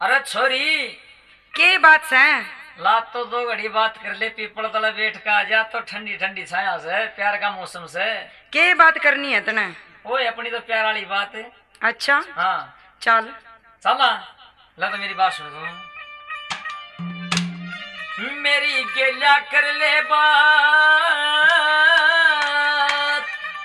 अरे छोरी के बात से ला तो दो घड़ी बात कर ले, पीपल तले बैठ का आ जा तो ठंडी ठंडी छाया से प्यार का मौसम से के बात करनी है तने। ओए अपनी तो प्यार वाली बात है। अच्छा हाँ चल चला ला तो मेरी बात सुन तू। मेरी गेला कर ले बात,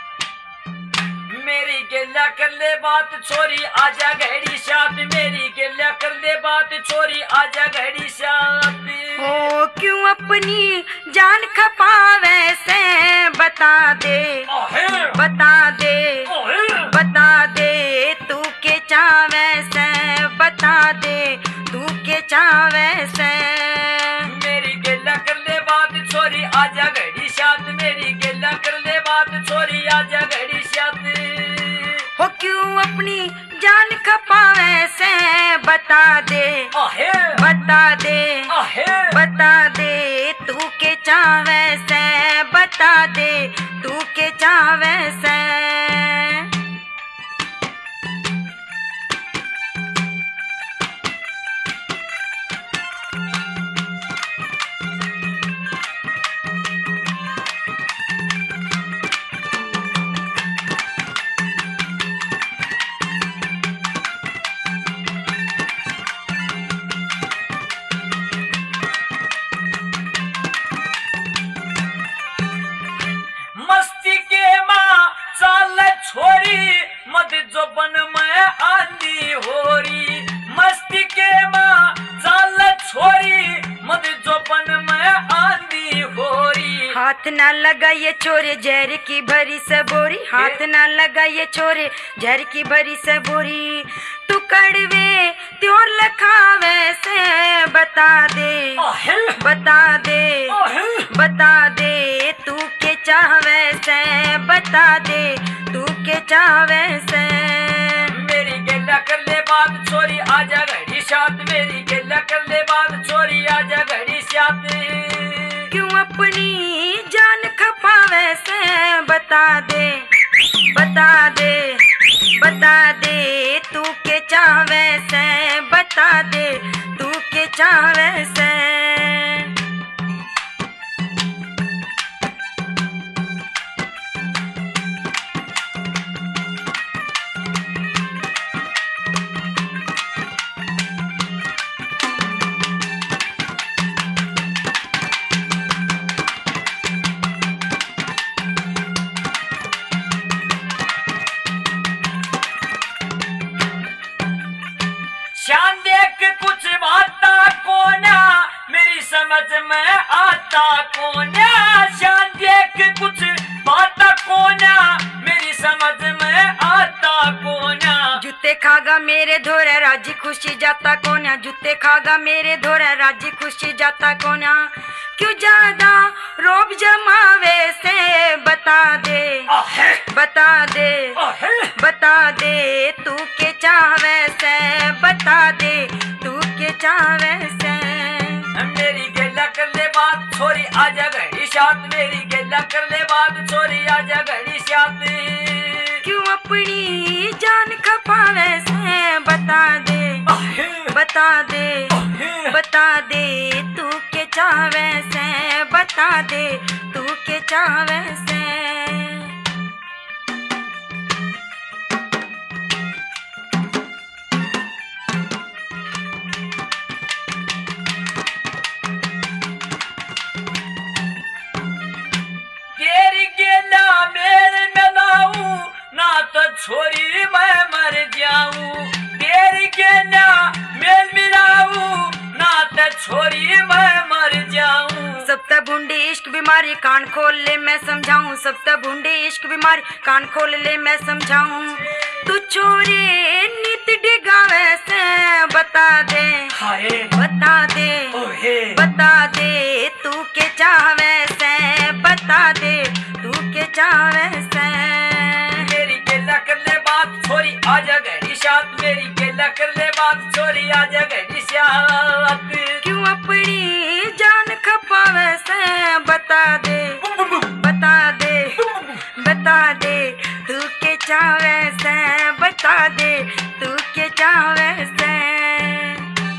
मेरी गेला कर ले बात छोरी आजा घड़ी साथ, मेरी गेला कर ले बात छोरी आजा घड़ी साथ। ओ क्यों अपनी जान खपावे से बता दे, बता दे, बता दे तू के चावे से, बता दे तू के चावे से। मेरी गेला कर ले बात छोरी आजा घड़ी साथ, मेरी गेला कर ले बात छोरी आजा घड़ी साथ। हो क्यों अपनी जान खपावे से बता दे, बता दे, बता दे तू के चावे से, बता दे तू के चावे से। मस्ती के माँ चाल छोरी मत जोबन में आंधी होरी, मस्ती के माँ चाल छोरी मत जोबन में आंधी होरी। हाथ ना लगा ये छोरे जहर की भरी सबोरी, हाथ ना लगा ये छोरे जहर की भरी सबोरी। तू कड़वे त्योर लखावे से बता दे, बता दे, बता दे तू के चाहवे से, बता दे तू के चाहवे से। मेरी गेला कर ले बात छोरी आजा घड़ी साथ, मेरी गेला कर ले बात छोरी आजा घड़ी साथ। क्यों अपनी जान खपावे से बता दे, बता दे, बता दे तू के चाहवे से, बता दे तू के चाहवे से। शान देख कुछ बाता कोना मेरी समझ में आता कोना, शान देख कुछ बाता कोना मेरी समझ में आता कोना। जूते खागा मेरे धोरे राजी खुशी जाता कोना, जूते खागा मेरे धोरे राजी खुशी जाता कोना। क्यों ज्यादा रोब जमावे से बता दे, बता दे, बता दे तू के चाहवे से, बता दे तू के चाहवे से। मेरी गेला कर ले बात छोरी आजा घड़ी साथ, मेरी गेला कर ले बात छोरी आजा घड़ी साथ। क्यों अपनी जान खपावे से बता दे, बता दे, बता दे तू के चाहवे से, बता दे तू के चाहवे से। तेरी गेला मेरे मिलाऊं ना तो छोरी मैं मर जाऊं, तेरी गेला मेल मिलाऊं ना तो छोरी मैं मर जाऊं। सब तब भूंडी इश्क बीमारी कान खोल ले मैं समझाऊं, सब तब भूंडी इश्क बीमारी कान खोल ले मैं समझाऊं। तू छोरे नित डिगावे से बता दे, बता दे, बता दे तू के चाहवे से, बता दे तू के चाहवे से। मेरी गेला कर ले बात छोरी आजा घड़ी साथ, मेरी गेला कर ले बात छोरी आजा घड़ी साथ। क्यों अपनी जान खपावे से बता दे, बता दे, बता दे तू के चाहवे से, बता दे तू के चाहवे से।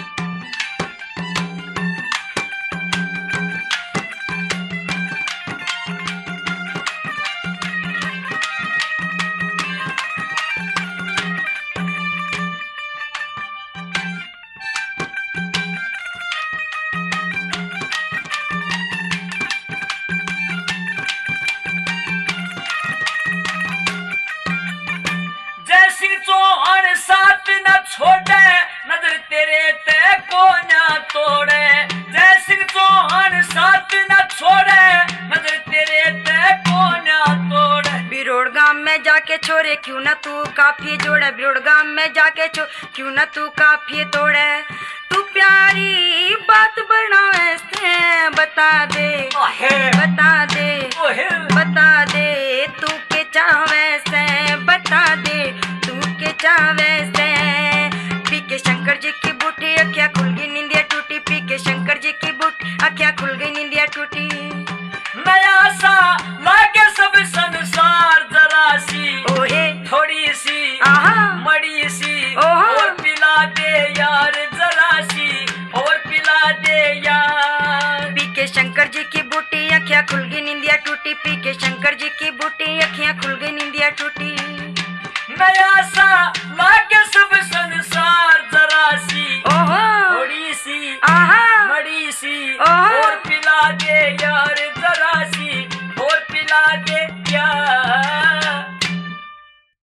तेरे ते कोन्या तोड़े, जय सिंह चौहान साथ न छोड़े, नजर तेरे ते कोन्या तोड़े। बिरोड़ गांव में जाके छोरे क्यों ना तू काफी जोड़े, बिरोड़ गांव में जाके क्यों ना तू काफी तोड़े। तू प्यारी बात बनावे से बता दे, बता दे, बता दे तू के चावे से, बता दे तू के चावे से। पी के शंकर जी की बूटी अखियाँ खुल गई निंदिया टूटी, पी के शंकर जी की बूटी अखियाँ खुल गई निंदिया टूटी। नया सा लागे सब संसार जरा सी ओहे थोड़ी सी